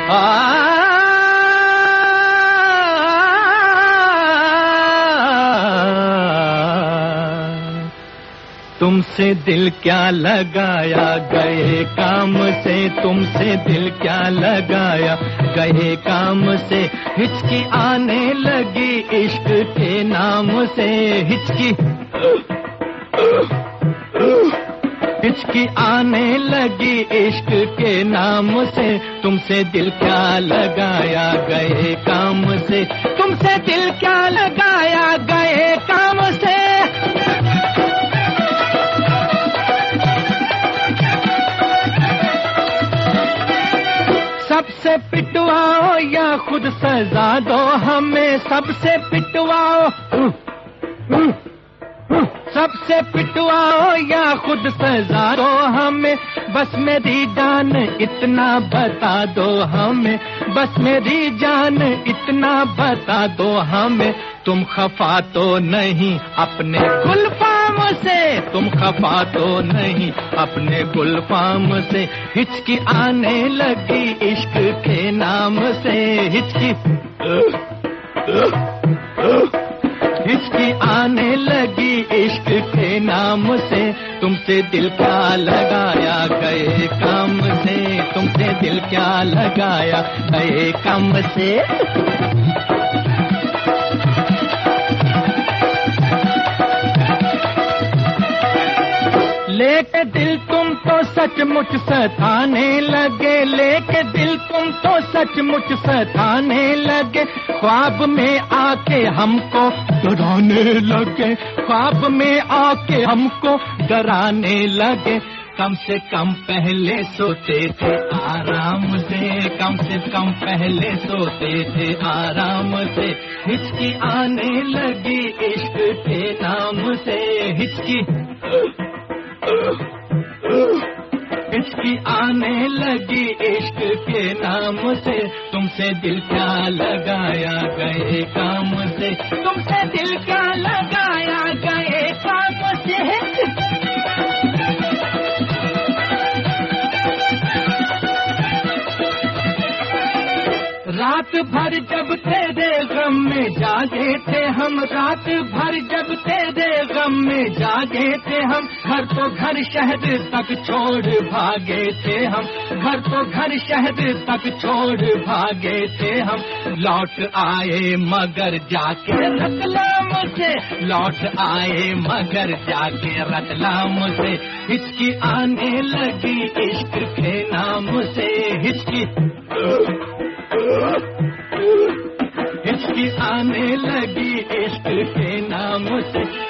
तुमसे दिल क्या लगाया गए काम से, तुमसे दिल क्या लगाया गए काम से, हिचकी आने लगी इश्क के नाम से, हिचकी आने लगी इश्क के नाम से, तुमसे दिल क्या लगाया गए काम से, तुमसे दिल क्या लगाया गए काम से। सबसे पिटवाओ या खुद सजा दो हमें, सबसे पिटवाओ, सबसे पिटवाओ या खुद सजा दो हमें, बस मेरी जान इतना बता दो हमें, बस मेरी जान इतना बता दो हमें, तुम खफा तो नहीं अपने गुलफाम से, तुम खफा तो नहीं अपने गुलफाम से, हिचकी आने लगी इश्क के नाम से, हिचकी आने लगी इश्क के नाम से, तुमसे दिल क्या लगाया गए काम से, तुमसे दिल क्या लगाया गए काम से। लेके दिल तुम तो सचमुच सताने लगे, लेके दिल तुम तो सचमुच सताने लगे, ख्वाब में आके हमको डराने लगे, ख्वाब में आके हमको डराने लगे, कम से कम पहले सोते थे आराम से, कम से कम पहले सोते थे आराम से, हिचकी आने लगी इश्क के नाम से, हिचकी आने लगी इश्क के नाम से, तुमसे दिल क्या लगाया गए काम से, तुमसे दिल क्या लगाया गए काम से। रात भर जब तेरे गम में जागे थे हम, रात भर जब तेरे गम में जागे थे हम, घर तो घर शहर तक छोड़ भागे थे हम, घर तो घर शहर तक छोड़ भागे थे हम, लौट आए मगर जाके रतलाम से, लौट आए मगर जाके रतलाम से, हिचकी आने लगी इश्क के नाम से, हिचकी आने लगी इश्क के नाम से,